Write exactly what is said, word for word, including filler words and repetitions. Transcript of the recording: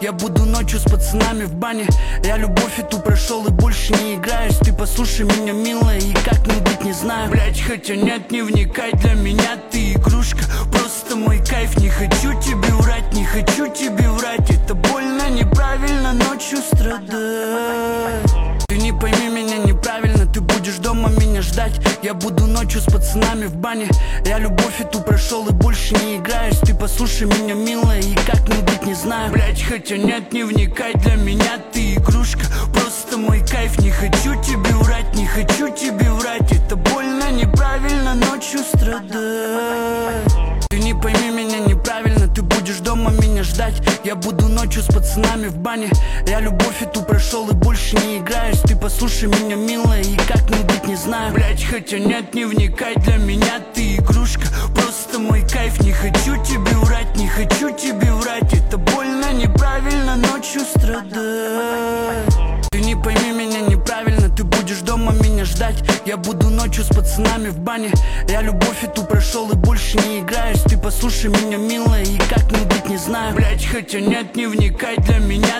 Я буду ночью с пацанами в бане. Я любовь эту прошел и больше не играюсь. Ты послушай меня, милая, и как мне быть не знаю. Блять, хотя нет, не вникай, для меня ты игрушка. Просто мой кайф, не хочу тебе врать, не хочу тебе врать. Это больно, неправильно ночью страдать. Ты не пойми меня неправильно, ты будешь дома меня ждать. Я буду ночью с пацанами в бане. Я любовь эту прошел и больше не играюсь. Ты послушай меня, милая, и как мне быть не знаю. Блять, хотя нет, не вникай, для меня ты игрушка. Просто мой кайф, не хочу тебе врать, не хочу тебе врать. Это больно, неправильно ночью страдать. Ты не пойми меня неправильно, ты будешь дома меня ждать. Я буду ночью с пацанами в бане. Я любовь эту прошел и больше не играюсь. Ты послушай меня, милая, и как мне быть не знаю. Блять, хотя нет, не вникай, для меня ты игрушка. Просто мой кайф, не хочу тебе врать, не хочу тебе врать. Это больно, неправильно ночью страдать. Ты не пойми меня неправильно, ты будешь дома меня ждать. Я буду ночью с пацанами в бане. Я любовь эту прошел и больше не играюсь. Ты послушай меня, милая, и как мне быть не знаю. Блять, хотя нет, не вникай, для меня